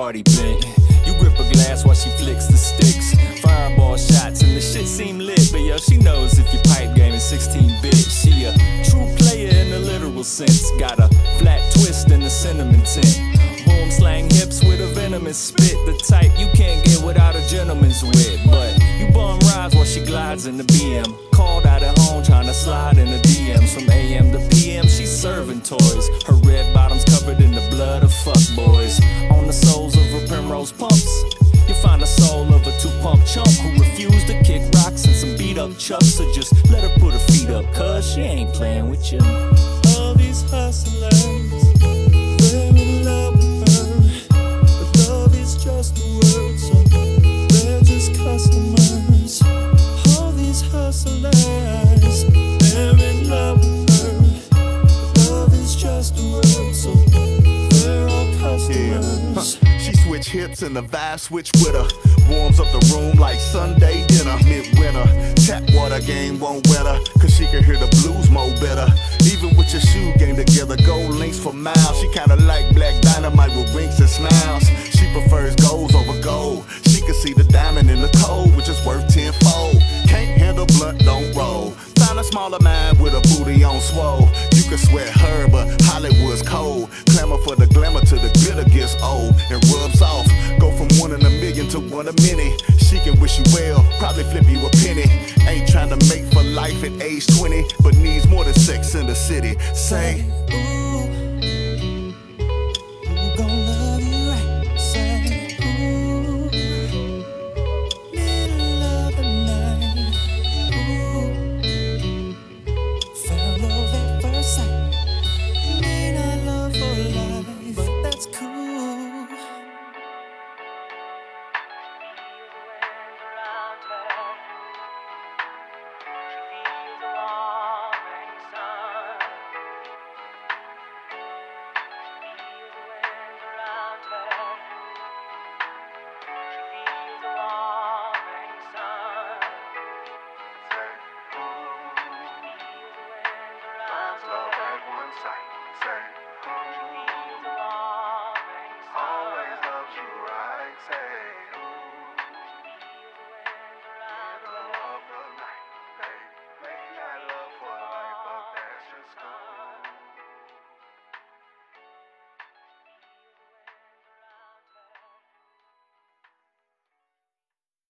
party bent. You grip a glass while she flicks the sticks. Fireball shots and the shit seem lit, but yo, she knows if your pipe game is 16-bit. She a true player in the literal sense. Got a flat twist and a cinnamon tint. Boom slang hips with a venomous spit. The type you can't get without a gentleman's wit. But you bum rides while she glides in the BM. Called out at home trying to slide in the DMs. From AM to PM she's serving toys. Her red bottoms covered in the blood of fuckboys. On the soles of her Primrose pumps you find the soul of a two-pump chump who refused to kick rocks and some beat-up chucks. So just let her put her feet up, cause she ain't playing with you. All these hustlers, they're in love with her, but love is just a word, so they're just customers. All these hustlers, they're in love with her, but love is just a word, so they're all customers. She switch hips and the vibe switch with her. Warms up the room like Sunday dinner. Midwinter, tap water game won't wet her, cause she can hear the blues more better. Even with your shoe game together, gold links for miles. She kinda like Black Dynamite with winks and smiles. She prefers golds over gold. She can see the diamond in the cold, which is worth tenfold. Can't handle blunt, don't roll. Find a smaller mind with a booty on swole. You can sweat her, but Hollywood's cold. Clamor for the glamour till the glitter gets old and rubs off. Go from 1 in a million to 1 a many. She can wish you well, probably flip you a penny. Ain't trying to make for life at age 20, but needs more than sex in the city. Say, Ooh, who gon' love you right? Say, ooh, middle of the night. Ooh, fell love at first sight. May not love for life, but that's cool. love at one sight.